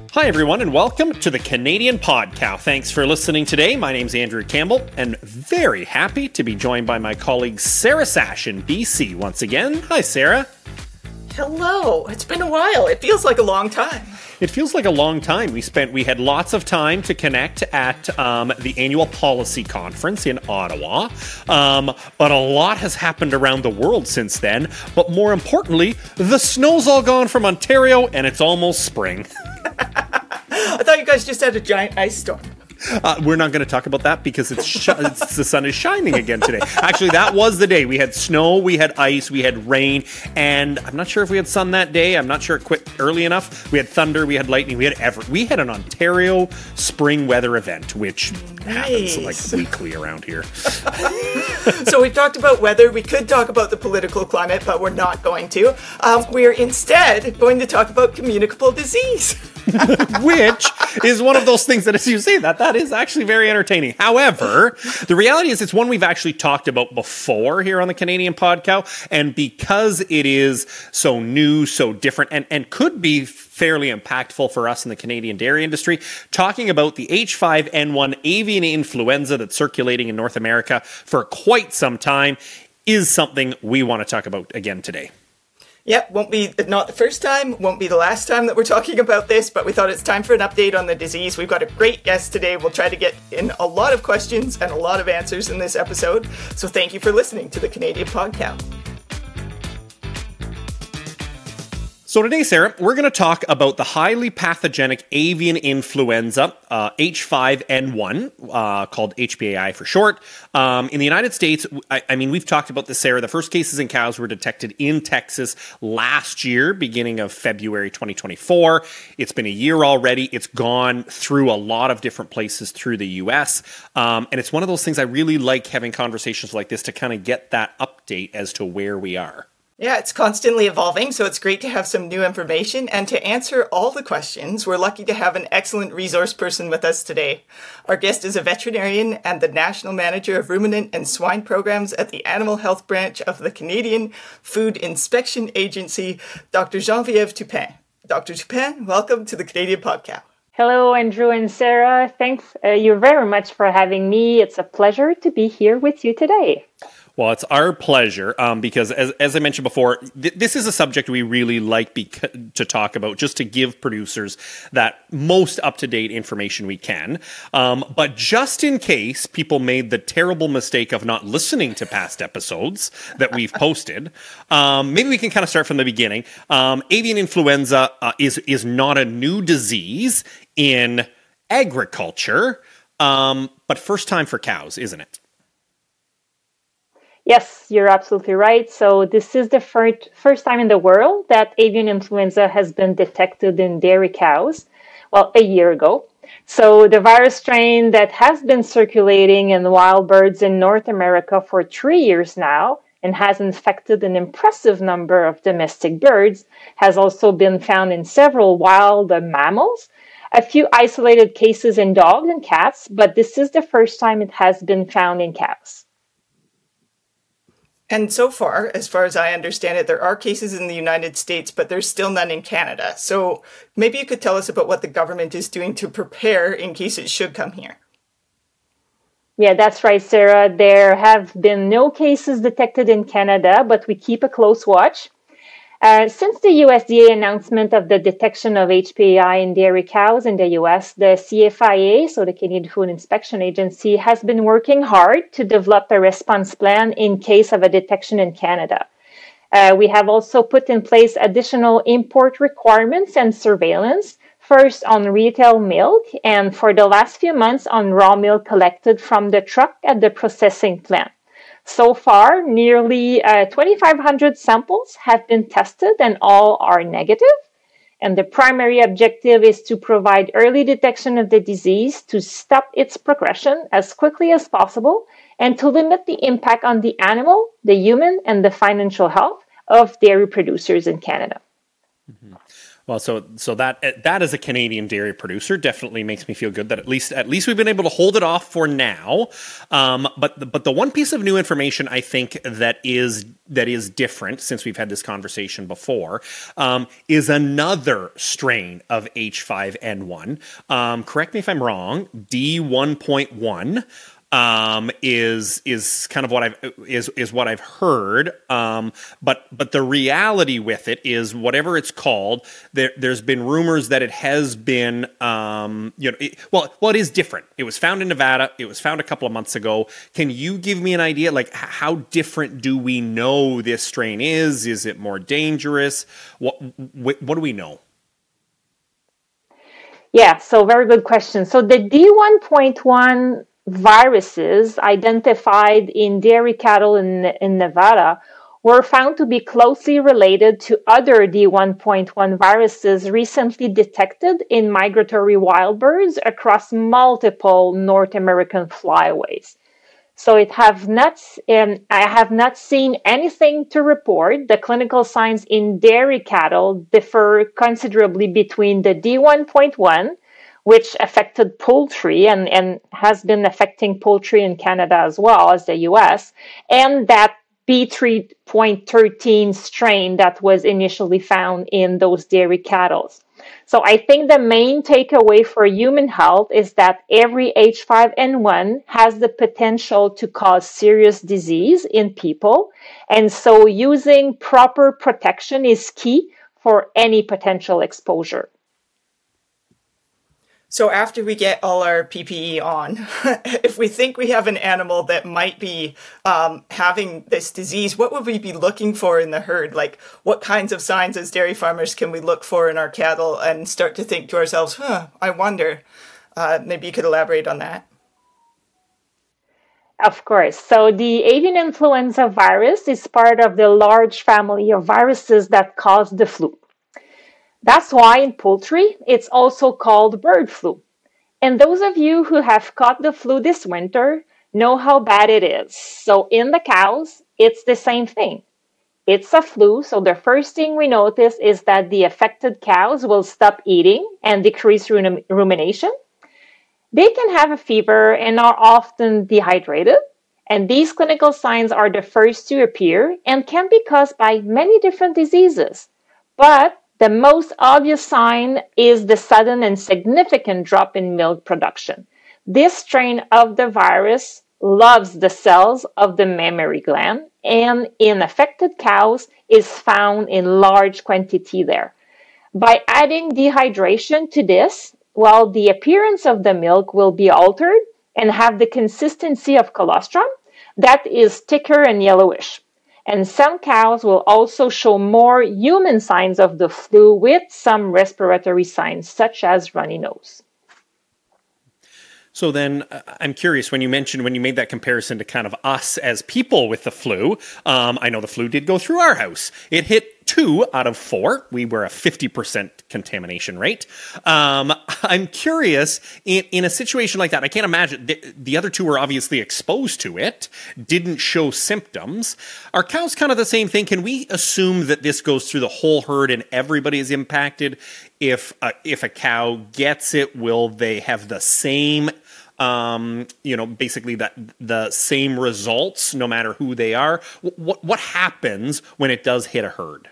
Hi, everyone, and welcome to the Canadian Podcow. Thanks for listening today. My name's Andrew Campbell, and very happy to be joined by my colleague Sarah Sash in BC once again. Hi, Sarah. Hello. It's been a while. It feels like a long time. It feels like a long time. We had lots of time to connect at the annual policy conference in Ottawa, but a lot has happened around the world since then. But more importantly, the snow's all gone from Ontario, and it's almost spring. I thought you guys just had a giant ice storm. We're not going to talk about that because the sun is shining again today. Actually, that was the day. We had snow, we had ice, we had rain, and I'm not sure if we had sun that day. I'm not sure it quit early enough. We had thunder, we had lightning, we had an Ontario spring weather event, which happens like weekly around here. So we've talked about weather. We could talk about the political climate, but we're not going to. We're instead going to talk about communicable disease. Which is one of those things that, as you say, that is actually very entertaining. However, the reality is it's one we've actually talked about before here on the Canadian Podcow, and because it is so new, so different, and could be fairly impactful for us in the Canadian dairy industry, talking about the H5N1 avian influenza that's circulating in North America for quite some time is something we want to talk about again today. Yep, won't be not the first time, won't be the last time that we're talking about this, but we thought it's time for an update on the disease. We've got a great guest today. We'll try to get in a lot of questions and a lot of answers in this episode. So thank you for listening to the Canadian Podcow. So today, Sarah, we're going to talk about the highly pathogenic avian influenza, H5N1, called HPAI for short. In the United States, I mean, we've talked about this, Sarah. The first cases in cows were detected in Texas last year, beginning of February 2024. It's been a year already. It's gone through a lot of different places through the U.S. And it's one of those things I really like having conversations like this to kind of get that update as to where we are. Yeah, it's constantly evolving, so it's great to have some new information. And to answer all the questions, we're lucky to have an excellent resource person with us today. Our guest is a veterinarian and the National Manager of Ruminant and Swine Programs at the Animal Health Branch of the Canadian Food Inspection Agency, Dr. Geneviève Toupin. Dr. Toupin, welcome to the Canadian Podcow. Hello, Andrew and Sarah. Thanks you very much for having me. It's a pleasure to be here with you today. Well, it's our pleasure because, as I mentioned before, this is a subject we really like to talk about, just to give producers that most up-to-date information we can. But just in case people made the terrible mistake of not listening to past episodes that we've posted, maybe we can kind of start from the beginning. Avian influenza is not a new disease in agriculture, but first time for cows, isn't it? Yes, you're absolutely right. So this is the first time in the world that avian influenza has been detected in dairy cows, well, a year ago. So the virus strain that has been circulating in wild birds in North America for 3 years now and has infected an impressive number of domestic birds has also been found in several wild mammals, a few isolated cases in dogs and cats, but this is the first time it has been found in cows. And so far, as far as I understand it, there are cases in the United States, but there's still none in Canada. So maybe you could tell us about what the government is doing to prepare in case it should come here. Yeah, that's right, Sarah. There have been no cases detected in Canada, but we keep a close watch. Since the USDA announcement of the detection of HPAI in dairy cows in the US, the CFIA, so the Canadian Food Inspection Agency, has been working hard to develop a response plan in case of a detection in Canada. We have also put in place additional import requirements and surveillance, first on retail milk, and for the last few months on raw milk collected from the truck at the processing plant. So far, nearly 2,500 samples have been tested and all are negative. And the primary objective is to provide early detection of the disease to stop its progression as quickly as possible and to limit the impact on the animal, the human, and the financial health of dairy producers in Canada. Mm-hmm. Well, so that as a Canadian dairy producer definitely makes me feel good that at least we've been able to hold it off for now. But the one piece of new information I think that is different since we've had this conversation before is another strain of H5N1. Correct me if I'm wrong. D1.1. Is kind of what I've heard. But the reality with it is whatever it's called, there's been rumors that it has been, it is different. It was found in Nevada. It was found a couple of months ago. Can you give me an idea, like how different do we know this strain is? Is it more dangerous? What do we know? Yeah, so very good question. So the D1.1 viruses identified in dairy cattle in Nevada were found to be closely related to other D1.1 viruses recently detected in migratory wild birds across multiple North American flyways. So I have not seen anything to report. The clinical signs in dairy cattle differ considerably between the D1.1, which affected poultry and has been affecting poultry in Canada as well as the US, and that B3.13 strain that was initially found in those dairy cattle. So I think the main takeaway for human health is that every H5N1 has the potential to cause serious disease in people, and so using proper protection is key for any potential exposure. So after we get all our PPE on, if we think we have an animal that might be having this disease, what would we be looking for in the herd? Like what kinds of signs as dairy farmers can we look for in our cattle and start to think to ourselves, I wonder. Maybe you could elaborate on that. Of course. So the avian influenza virus is part of the large family of viruses that cause the flu. That's why in poultry, it's also called bird flu. And those of you who have caught the flu this winter know how bad it is. So in the cows, it's the same thing. It's a flu, so the first thing we notice is that the affected cows will stop eating and decrease rumination. They can have a fever and are often dehydrated. And these clinical signs are the first to appear and can be caused by many different diseases. But the most obvious sign is the sudden and significant drop in milk production. This strain of the virus loves the cells of the mammary gland, and in affected cows is found in large quantity there. By adding dehydration to this, the appearance of the milk will be altered and have the consistency of colostrum that is thicker and yellowish. And some cows will also show more human signs of the flu with some respiratory signs, such as runny nose. So then I'm curious, when you made that comparison to kind of us as people with the flu, I know the flu did go through our house. It hit 2 out of 4. We were a 50% contamination rate. I'm curious, in a situation like that, I can't imagine, the other 2 were obviously exposed to it, didn't show symptoms. Are cows kind of the same thing? Can we assume that this goes through the whole herd and everybody is impacted? If a cow gets it, will they have the same basically the same results no matter who they are? What happens when it does hit a herd?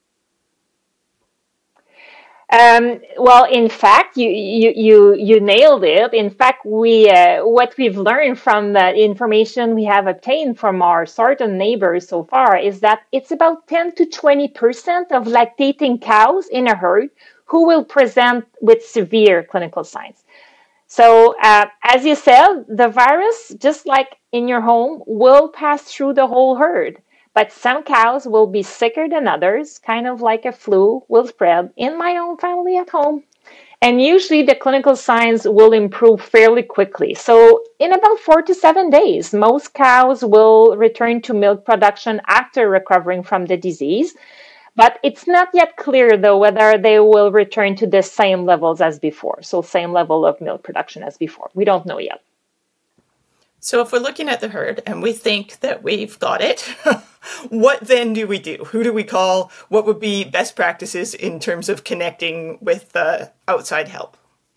In fact, you nailed it. In fact, what we've learned from the information we have obtained from our certain neighbors so far is that it's about 10 to 20% of lactating cows in a herd who will present with severe clinical signs. So, as you said, the virus, just like in your home, will pass through the whole herd. But some cows will be sicker than others, kind of like a flu will spread in my own family at home. And usually the clinical signs will improve fairly quickly. So in about 4 to 7 days, most cows will return to milk production after recovering from the disease. But it's not yet clear, though, whether they will return to the same levels as before. So same level of milk production as before. We don't know yet. So if we're looking at the herd and we think that we've got it, what then do we do? Who do we call? What would be best practices in terms of connecting with outside help?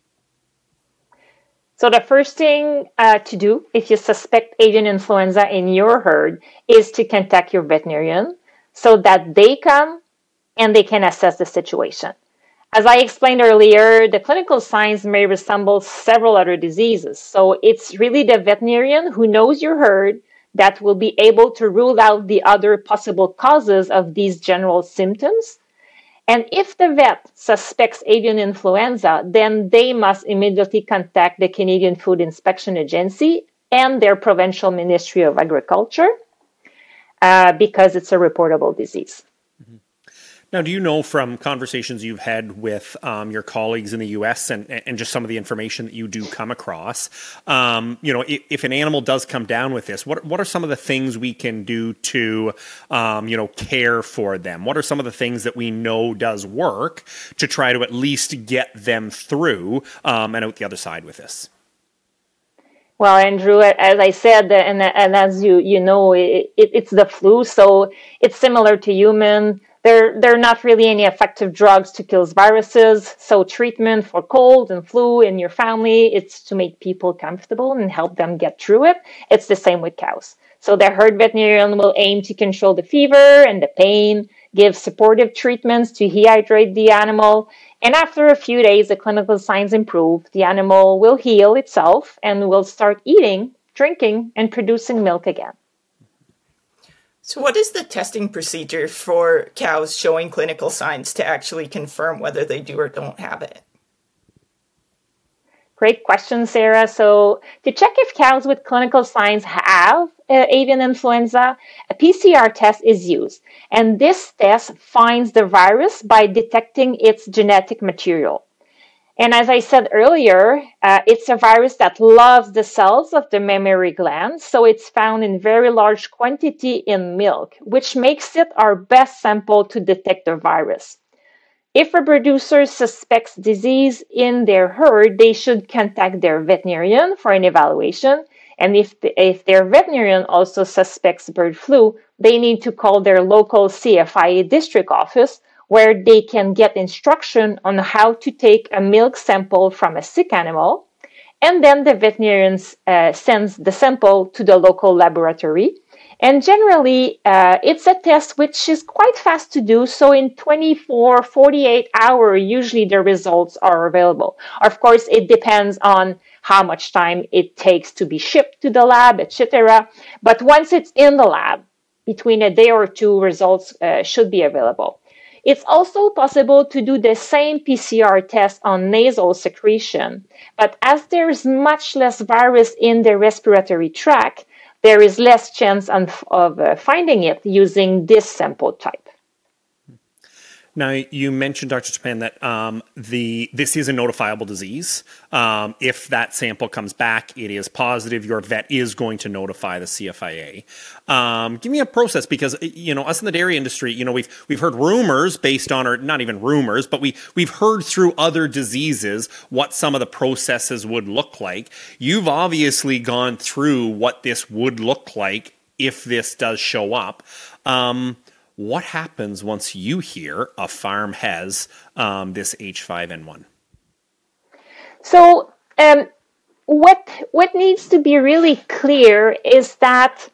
So the first thing to do if you suspect avian influenza in your herd is to contact your veterinarian so that they come and they can assess the situation. As I explained earlier, the clinical signs may resemble several other diseases. So it's really the veterinarian who knows your herd that will be able to rule out the other possible causes of these general symptoms. And if the vet suspects avian influenza, then they must immediately contact the Canadian Food Inspection Agency and their provincial Ministry of Agriculture because it's a reportable disease. Now, do you know from conversations you've had with your colleagues in the U.S. and just some of the information that you do come across, if an animal does come down with this, what are some of the things we can do to, care for them? What are some of the things that we know does work to try to at least get them through and out the other side with this? Well, Andrew, as I said, and as you know, it's the flu, so it's similar to human. There are not really any effective drugs to kill viruses. So treatment for cold and flu in your family, it's to make people comfortable and help them get through it. It's the same with cows. So the herd veterinarian will aim to control the fever and the pain, give supportive treatments to dehydrate the animal. And after a few days, the clinical signs improve. The animal will heal itself and will start eating, drinking, and producing milk again. So what is the testing procedure for cows showing clinical signs to actually confirm whether they do or don't have it? Great question, Sarah. So to check if cows with clinical signs have avian influenza, a PCR test is used. And this test finds the virus by detecting its genetic material. And as I said earlier, it's a virus that loves the cells of the mammary glands, so it's found in very large quantity in milk, which makes it our best sample to detect the virus. If a producer suspects disease in their herd, they should contact their veterinarian for an evaluation. And if their veterinarian also suspects bird flu, they need to call their local CFIA district office, where they can get instruction on how to take a milk sample from a sick animal. And then the veterinarian sends the sample to the local laboratory. And generally, it's a test which is quite fast to do. So in 24, 48 hours, usually the results are available. Of course, it depends on how much time it takes to be shipped to the lab, etc. But once it's in the lab, between a day or two, results should be available. It's also possible to do the same PCR test on nasal secretion, but as there's much less virus in the respiratory tract, there is less chance of finding it using this sample type. Now, you mentioned, Dr. Chapin, that this is a notifiable disease. If that sample comes back, it is positive, your vet is going to notify the CFIA. Give me a process, because, us in the dairy industry, we've heard rumors based on, or not even rumors, but we've heard through other diseases what some of the processes would look like. You've obviously gone through what this would look like if this does show up. What happens once you hear a farm has this H5N1? So what needs to be really clear is that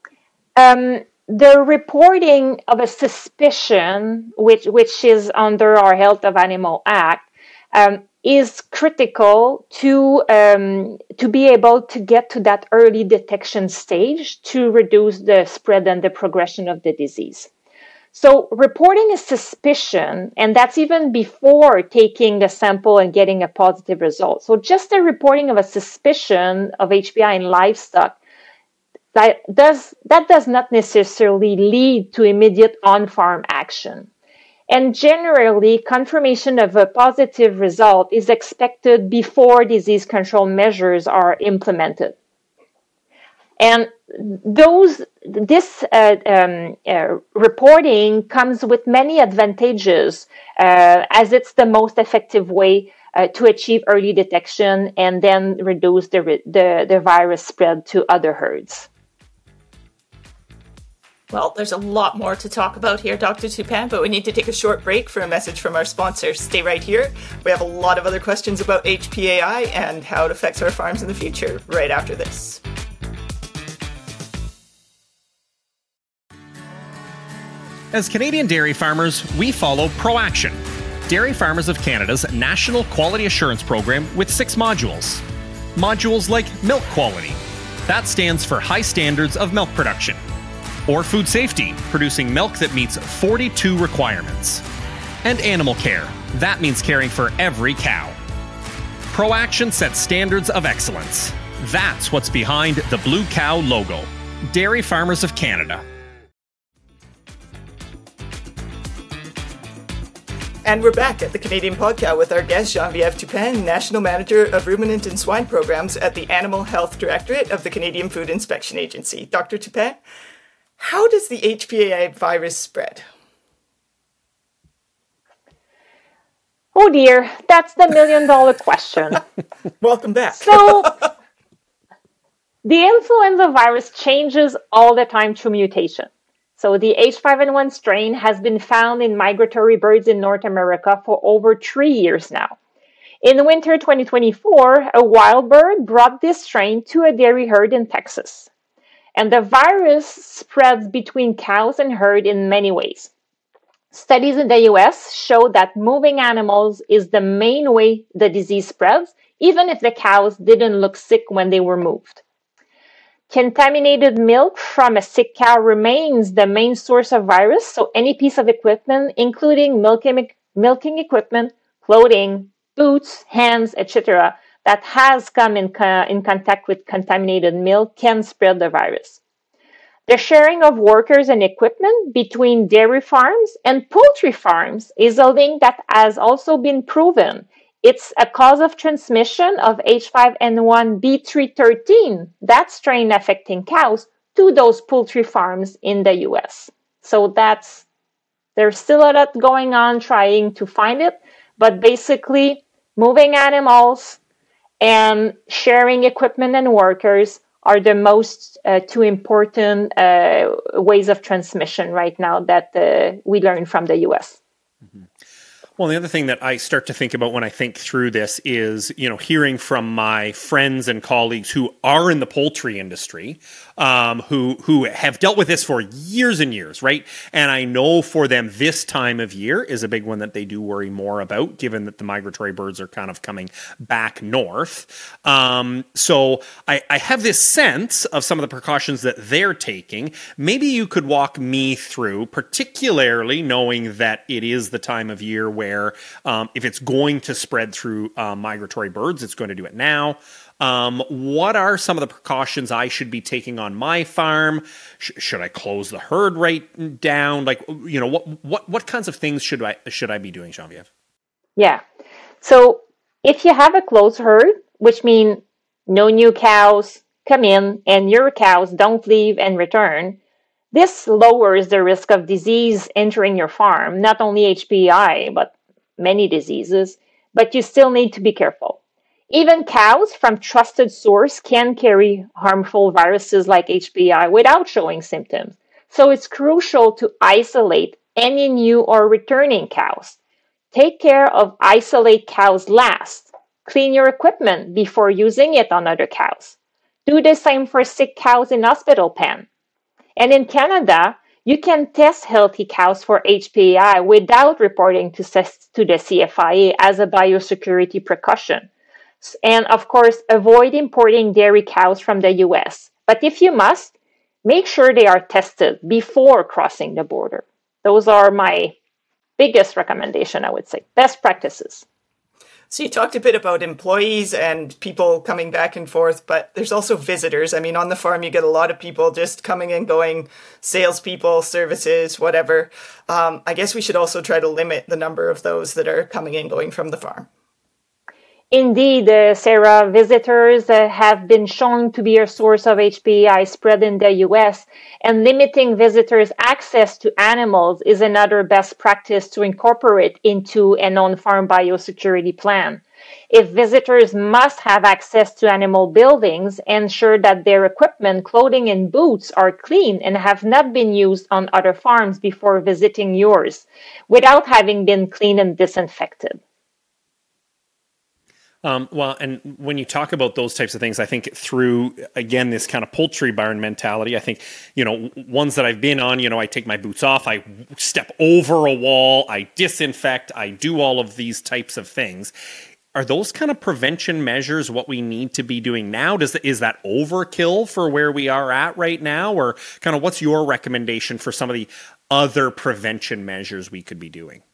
the reporting of a suspicion, which is under our Health of Animal Act, is critical to be able to get to that early detection stage to reduce the spread and the progression of the disease. So reporting a suspicion, and that's even before taking the sample and getting a positive result. So just the reporting of a suspicion of HPI in livestock, that does not necessarily lead to immediate on-farm action. And generally, confirmation of a positive result is expected before disease control measures are implemented. And this reporting comes with many advantages, as it's the most effective way to achieve early detection and then reduce the virus spread to other herds. Well, there's a lot more to talk about here, Dr. Toupin, but we need to take a short break for a message from our sponsor. Stay right here. We have a lot of other questions about HPAI and how it affects our farms in the future right after this. As Canadian dairy farmers, we follow ProAction, Dairy Farmers of Canada's National Quality Assurance Program with 6 modules. Modules like milk quality. That stands for high standards of milk production. Or food safety, producing milk that meets 42 requirements. And animal care. That means caring for every cow. ProAction sets standards of excellence. That's what's behind the Blue Cow logo. Dairy Farmers of Canada. And we're back at the Canadian Podcast with our guest, Geneviève Toupin, National Manager of Ruminant and Swine Programs at the Animal Health Directorate of the Canadian Food Inspection Agency. Dr. Toupin, how does the HPAI virus spread? Oh dear, that's the $1,000,000 question. Welcome back. So, the influenza virus changes all the time through mutation. So the H5N1 strain has been found in migratory birds in North America for over 3 years now. In winter 2024, a wild bird brought this strain to a dairy herd in Texas. And the virus spreads between cows and herd in many ways. Studies in the US show that moving animals is the main way the disease spreads, even if the cows didn't look sick when they were moved. Contaminated milk from a sick cow remains the main source of virus, so any piece of equipment, including milking equipment, clothing, boots, hands, etc., that has come in contact with contaminated milk can spread the virus. The sharing of workers and equipment between dairy farms and poultry farms is a link that has also been proven. It's a cause of transmission of H5N1 B313, that strain affecting cows, to those poultry farms in the US. So there's still a lot going on trying to find it, but basically moving animals and sharing equipment and workers are the most two important ways of transmission right now that we learn from the US. Mm-hmm. Well, the other thing that I start to think about when I think through this is, hearing from my friends and colleagues who are in the poultry industry, who have dealt with this for years and years, right? And I know for them this time of year is a big one that they do worry more about, given that the migratory birds are kind of coming back north. So I have this sense of some of the precautions that they're taking. Maybe you could walk me through, particularly knowing that it is the time of year where if it's going to spread through migratory birds, it's going to do it now. What are some of the precautions I should be taking on my farm? Should I close the herd right down? What kinds of things should I be doing, Geneviève? Yeah. So if you have a closed herd, which means no new cows come in and your cows don't leave and return, this lowers the risk of disease entering your farm, not only HPAI, but many diseases, but you still need to be careful. Even cows from trusted source can carry harmful viruses like HPAI without showing symptoms. So it's crucial to isolate any new or returning cows. Take care of isolate cows last. Clean your equipment before using it on other cows. Do the same for sick cows in hospital pen. And in Canada, you can test healthy cows for HPAI without reporting to the CFIA as a biosecurity precaution. And of course, avoid importing dairy cows from the US. But if you must, make sure they are tested before crossing the border. Those are my biggest recommendation, I would say. Best practices. So you talked a bit about employees and people coming back and forth, but there's also visitors. I mean, on the farm, you get a lot of people just coming and going, salespeople, services, whatever. I guess we should also try to limit the number of those that are coming and going from the farm. Indeed, Sarah, visitors have been shown to be a source of HPAI spread in the US, and limiting visitors' access to animals is another best practice to incorporate into an on-farm biosecurity plan. If visitors must have access to animal buildings, ensure that their equipment, clothing, and boots are clean and have not been used on other farms before visiting yours, without having been cleaned and disinfected. Well, and when you talk about those types of things, I think through, again, this kind of poultry barn mentality, I think, ones that I've been on, I take my boots off, I step over a wall, I disinfect, I do all of these types of things. Are those kind of prevention measures what we need to be doing now? Is that overkill for where we are at right now? Or kind of what's your recommendation for some of the other prevention measures we could be doing?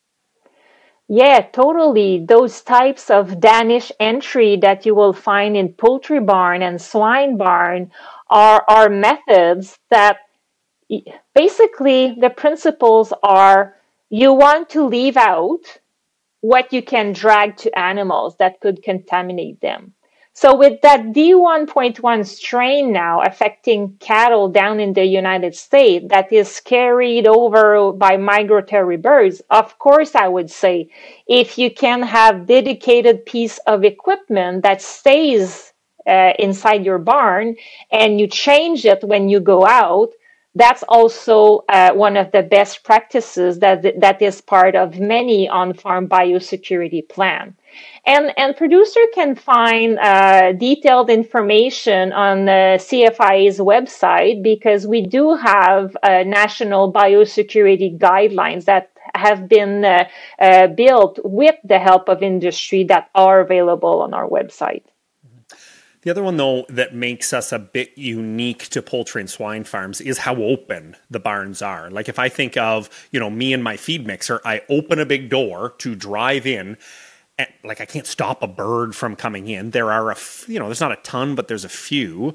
Yeah, totally. Those types of Danish entry that you will find in poultry barn and swine barn are methods that basically the principles are you want to leave out what you can drag to animals that could contaminate them. So with that D1.1 strain now affecting cattle down in the United States that is carried over by migratory birds, of course I would say if you can have dedicated piece of equipment that stays inside your barn and you change it when you go out, that's also one of the best practices that is part of many on-farm biosecurity plan. And producer can find detailed information on the CFIA's website because we do have national biosecurity guidelines that have been built with the help of industry that are available on our website. The other one, though, that makes us a bit unique to poultry and swine farms is how open the barns are. Like if I think of, me and my feed mixer, I open a big door to drive in. And, I can't stop a bird from coming in. There are, there's not a ton, but there's a few.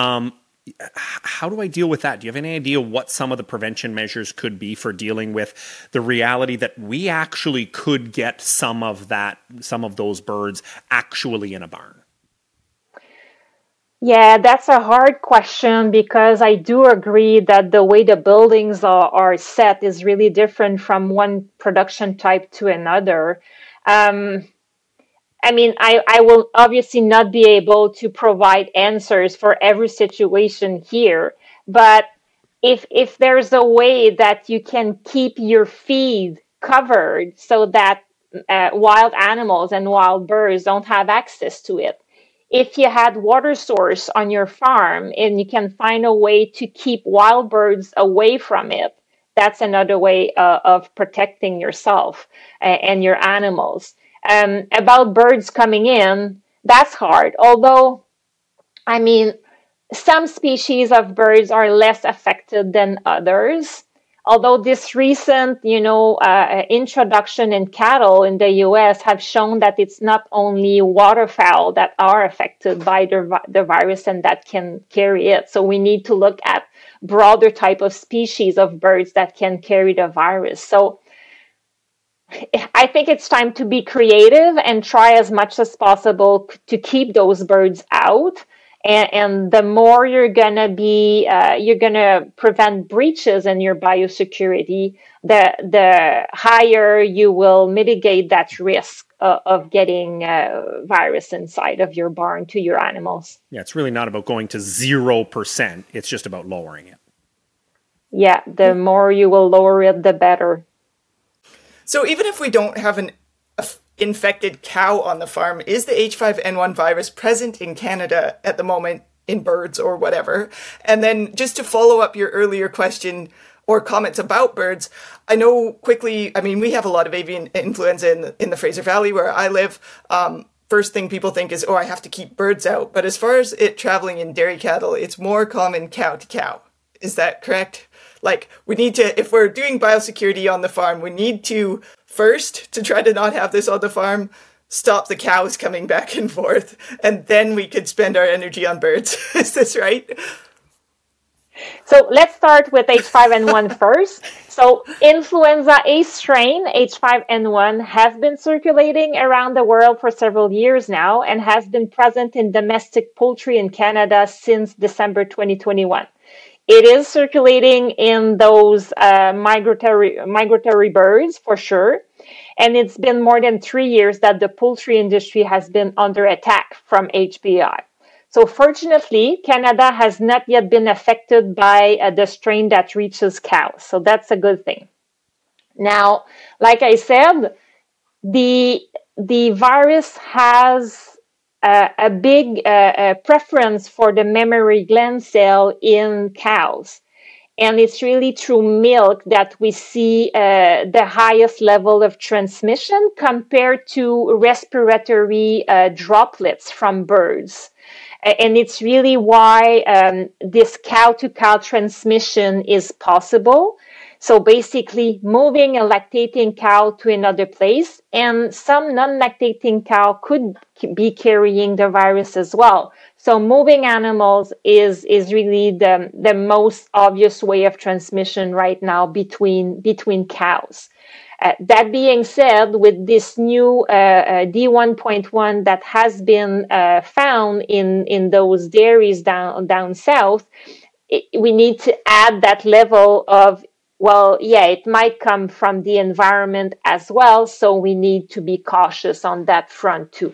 How do I deal with that? Do you have any idea what some of the prevention measures could be for dealing with the reality that we actually could get some of those birds actually in a barn? Yeah, that's a hard question because I do agree that the way the buildings are set is really different from one production type to another. I will obviously not be able to provide answers for every situation here, but if there's a way that you can keep your feed covered so that wild animals and wild birds don't have access to it, if you had water source on your farm and you can find a way to keep wild birds away from it, that's another way of protecting yourself and your animals. About birds coming in, that's hard. Although, some species of birds are less affected than others. Although this recent, introduction in cattle in the U.S. have shown that it's not only waterfowl that are affected by the virus and that can carry it. So we need to look at broader type of species of birds that can carry the virus. So I think it's time to be creative and try as much as possible to keep those birds out. And the more you're gonna prevent breaches in your biosecurity, the higher you will mitigate that risk of getting virus inside of your barn to your animals. Yeah, it's really not about going to 0%. It's just about lowering it. Yeah, the more you will lower it, the better. So even if we don't have an infected cow on the farm, is the H5N1 virus present in Canada at the moment in birds or whatever? And then just to follow up your earlier question or comments about birds, I know quickly, we have a lot of avian influenza in the Fraser Valley where I live. First thing people think is, I have to keep birds out. But as far as it traveling in dairy cattle, it's more common cow to cow. Is that correct? We need to, if we're doing biosecurity on the farm, we need to first, to try to not have this on the farm, stop the cows coming back and forth, and then we could spend our energy on birds. Is this right? So let's start with H5N1 first. So influenza A strain H5N1 has been circulating around the world for several years now and has been present in domestic poultry in Canada since December 2021. It is circulating in those migratory birds for sure. And it's been more than 3 years that the poultry industry has been under attack from HPI. So fortunately, Canada has not yet been affected by the strain that reaches cows. So that's a good thing. Now, like I said, the virus has a big preference for the mammary gland cell in cows. And it's really through milk that we see the highest level of transmission compared to respiratory droplets from birds. And it's really why this cow-to-cow transmission is possible. So basically moving a lactating cow to another place, and some non-lactating cow could be carrying the virus as well. So moving animals is really the most obvious way of transmission right now between cows. That being said, with this new D1.1 that has been found in those dairies down south, we need to add that level of, well, yeah, it might come from the environment as well, so we need to be cautious on that front too.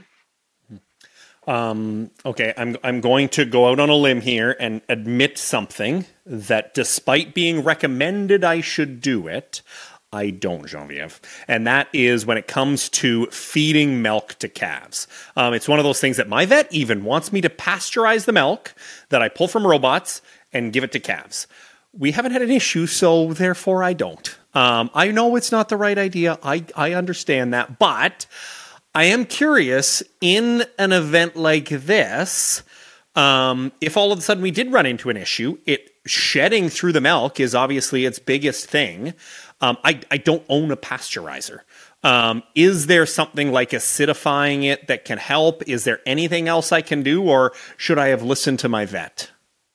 Okay, I'm going to go out on a limb here and admit something that despite being recommended I should do it, I don't, Geneviève. And that is when it comes to feeding milk to calves. It's one of those things that my vet even wants me to pasteurize the milk that I pull from robots and give it to calves. We haven't had an issue, so therefore I don't. I know it's not the right idea. I understand that. But I am curious, in an event like this, if all of a sudden we did run into an issue, shedding through the milk is obviously its biggest thing. I don't own a pasteurizer. Is there something like acidifying it that can help? Is there anything else I can do, or should I have listened to my vet?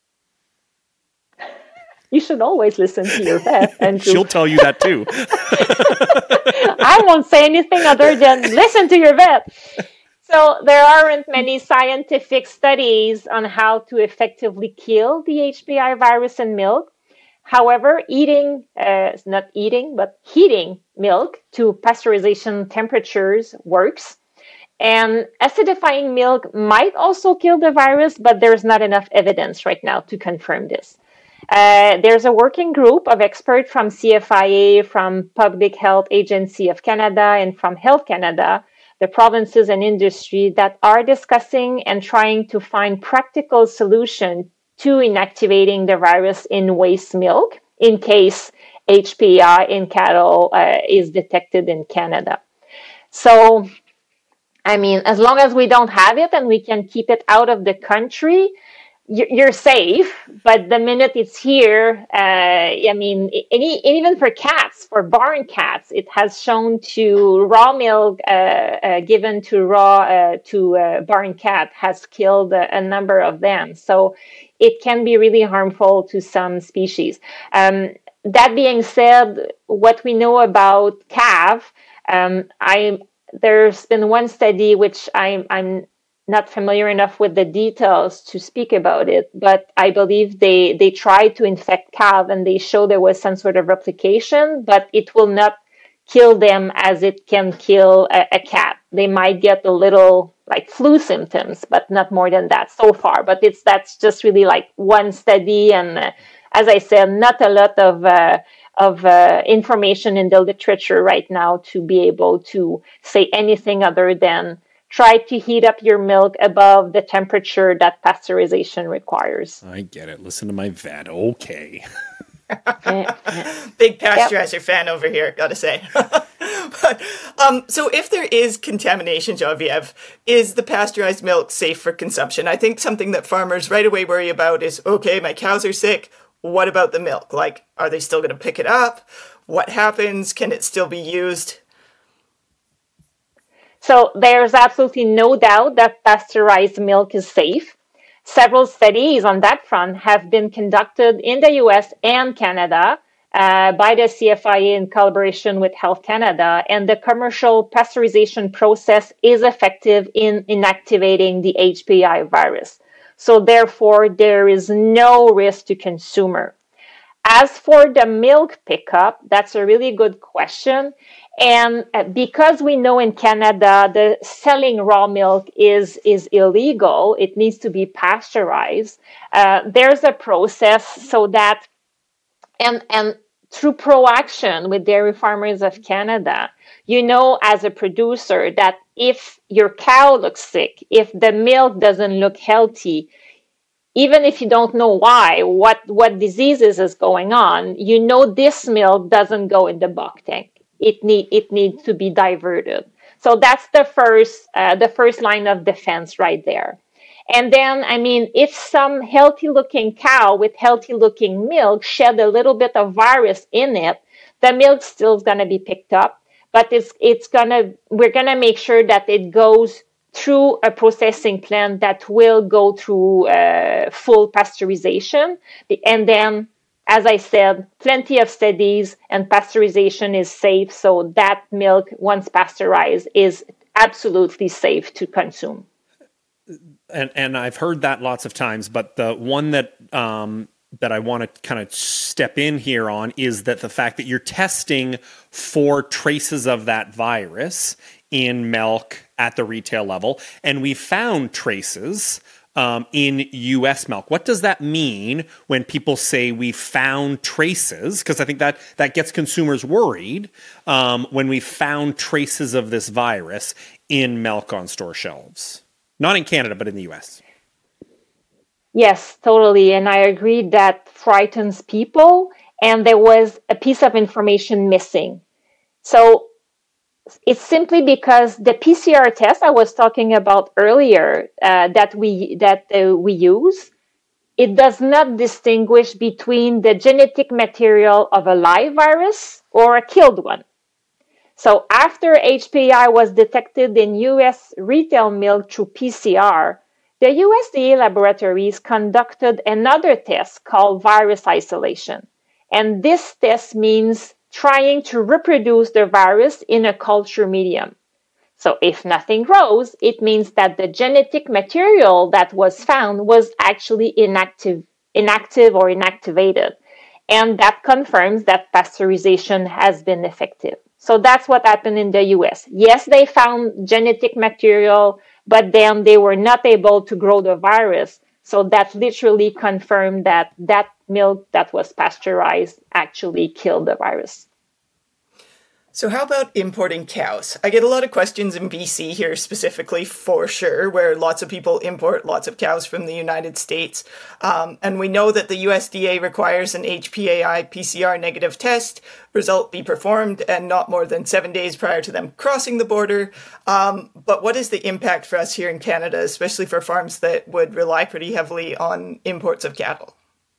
You should always listen to your vet, Andrew. She'll tell you that too. I won't say anything other than listen to your vet. So there aren't many scientific studies on how to effectively kill the HPI virus in milk. However, heating milk to pasteurization temperatures works. And acidifying milk might also kill the virus, but there's not enough evidence right now to confirm this. There's a working group of experts from CFIA, from Public Health Agency of Canada, and from Health Canada, the provinces and industry, that are discussing and trying to find practical solutions to inactivating the virus in waste milk in case HPI in cattle is detected in Canada. So, I mean, as long as we don't have it and we can keep it out of the country, you're safe. But the minute it's here, I mean, even for cats, for barn cats, it has shown to raw milk given to barn cat has killed a number of them. So it can be really harmful to some species. That being said, what we know about calf, there's been one study which I'm not familiar enough with the details to speak about it, but I believe they tried to infect calf and they show there was some sort of replication, but it will not kill them as it can kill a cat. They might get a little like flu symptoms, but not more than that so far. But that's just really like one study, and as I said, not a lot of information in the literature right now to be able to say anything other than try to heat up your milk above the temperature that pasteurization requires. I get it. Listen to my vet. Okay. Big pasteurizer fan over here, gotta say. But, so if there is contamination, Geneviève, is the pasteurized milk safe for consumption? I think something that farmers right away worry about is, okay, my cows are sick. What about the milk? Like, are they still going to pick it up? What happens? Can it still be used? So there's absolutely no doubt that pasteurized milk is safe. Several studies on that front have been conducted in the US and Canada by the CFIA in collaboration with Health Canada, and the commercial pasteurization process is effective in inactivating the HPAI virus. So therefore, there is no risk to consumer. As for the milk pickup, that's a really good question. And because we know in Canada, the selling raw milk is illegal, it needs to be pasteurized. There's a process so that, and through ProAction with Dairy Farmers of Canada, you know, as a producer, that if your cow looks sick, if the milk doesn't look healthy, even if you don't know why, what diseases is going on, you know this milk doesn't go in the buck tank. It needs to be diverted. So that's the first line of defense right there. And then, I mean, if some healthy-looking cow with healthy-looking milk shed a little bit of virus in it, the milk still is going to be picked up, but we're gonna make sure that it goes through a processing plant that will go through full pasteurization. And then, as I said, plenty of studies, and pasteurization is safe. So that milk, once pasteurized, is absolutely safe to consume. And I've heard that lots of times, but the one that I want to kind of step in here on is that the fact that you're testing for traces of that virus in milk at the retail level, and we found traces in U.S. milk. What does that mean when people say we found traces? Because I think that gets consumers worried when we found traces of this virus in milk on store shelves. Not in Canada, but in the U.S. Yes, totally. And I agree that frightens people. And there was a piece of information missing. So it's simply because the PCR test I was talking about earlier that we use, it does not distinguish between the genetic material of a live virus or a killed one. So after HPAI was detected in U.S. retail milk through PCR, the USDA laboratories conducted another test called virus isolation. And this test means trying to reproduce the virus in a culture medium. So if nothing grows, it means that the genetic material that was found was actually inactive or inactivated. And that confirms that pasteurization has been effective. So that's what happened in the US. Yes, they found genetic material, but then they were not able to grow the virus. So that literally confirmed that that milk that was pasteurized actually killed the virus. So how about importing cows? I get a lot of questions in BC here specifically, for sure, where lots of people import lots of cows from the United States. And we know that the USDA requires an HPAI PCR negative test result be performed and not more than 7 days prior to them crossing the border. But what is the impact for us here in Canada, especially for farms that would rely pretty heavily on imports of cattle?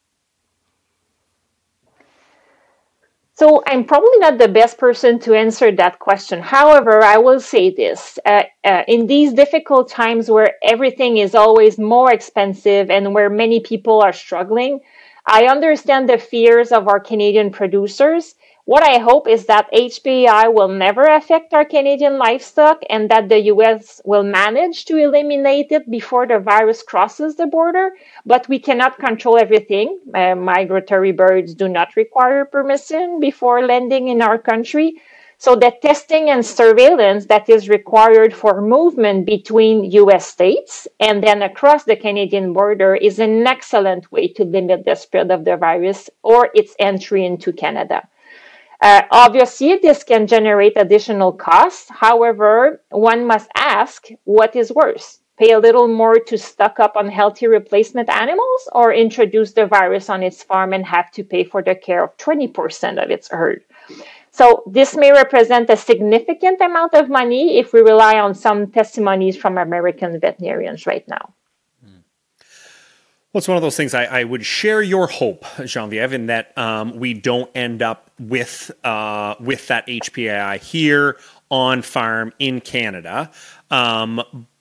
So I'm probably not the best person to answer that question. However, I will say this. In these difficult times where everything is always more expensive and where many people are struggling, I understand the fears of our Canadian producers. What I hope is that HPAI will never affect our Canadian livestock and that the US will manage to eliminate it before the virus crosses the border. But we cannot control everything. Migratory birds do not require permission before landing in our country. So the testing and surveillance that is required for movement between US states and then across the Canadian border is an excellent way to limit the spread of the virus or its entry into Canada. Obviously, this can generate additional costs. However, one must ask, what is worse? Pay a little more to stock up on healthy replacement animals or introduce the virus on its farm and have to pay for the care of 20% of its herd? So this may represent a significant amount of money if we rely on some testimonies from American veterinarians right now. Well, it's one of those things I would share your hope, Geneviève, in that we don't end up with that HPAI here on farm in Canada.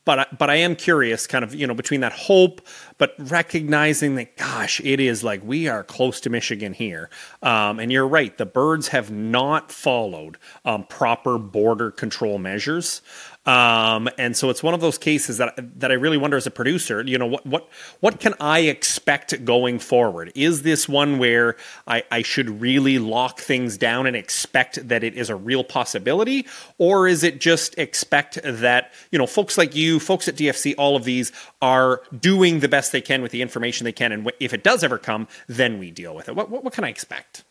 But I am curious, kind of, between that hope, but recognizing that, gosh, it is like we are close to Michigan here. And you're right, the birds have not followed proper border control measures. And so it's one of those cases that I really wonder as a producer, what can I expect going forward? Is this one where I should really lock things down and expect that it is a real possibility? Or is it just expect that, folks like you, folks at DFC, all of these are doing the best they can with the information they can. And if it does ever come, then we deal with it. What can I expect?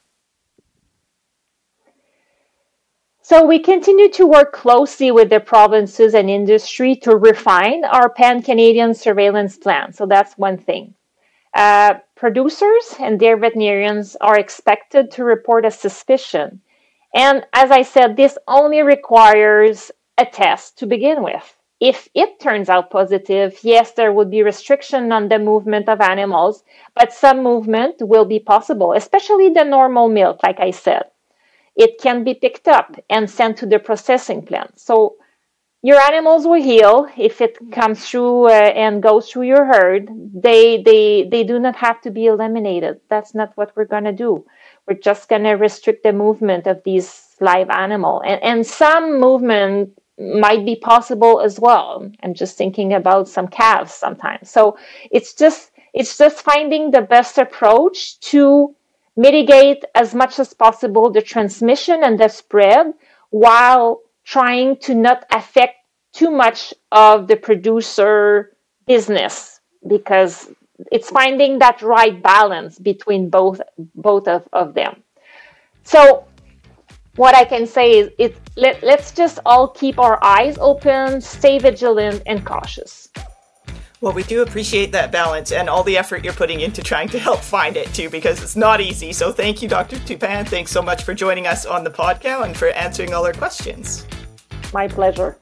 So we continue to work closely with the provinces and industry to refine our pan-Canadian surveillance plan. So that's one thing. Producers and their veterinarians are expected to report a suspicion. And as I said, this only requires a test to begin with. If it turns out positive, yes, there would be restriction on the movement of animals, but some movement will be possible, especially the normal milk, like I said. It can be picked up and sent to the processing plant. So your animals will heal if it comes through and goes through your herd. They do not have to be eliminated. That's not what we're going to do. We're just going to restrict the movement of these live animals. And some movement might be possible as well. I'm just thinking about some calves sometimes. So it's just finding the best approach to mitigate as much as possible the transmission and the spread while trying to not affect too much of the producer business, because it's finding that right balance between both of them. So what I can say is let's just all keep our eyes open, stay vigilant and cautious. Well, we do appreciate that balance and all the effort you're putting into trying to help find it too, because it's not easy. So thank you, Dr. Toupin. Thanks so much for joining us on the podcast and for answering all our questions. My pleasure.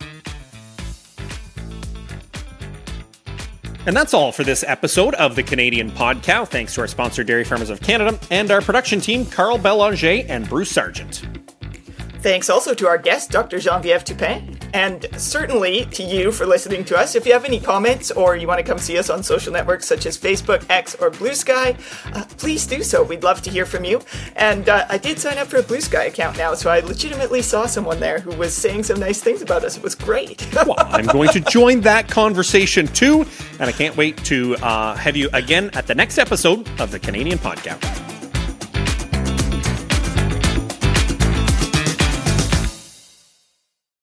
And that's all for this episode of the Canadian Podcast. Thanks to our sponsor, Dairy Farmers of Canada, and our production team, Carl Belanger and Bruce Sargent. Thanks also to our guest, Dr. Geneviève Toupin, and certainly to you for listening to us. If you have any comments or you want to come see us on social networks such as Facebook, X, or Blue Sky, please do so. We'd love to hear from you. And I did sign up for a Blue Sky account now, so I legitimately saw someone there who was saying some nice things about us. It was great. Well, I'm going to join that conversation too, and I can't wait to have you again at the next episode of the Canadian Podcast.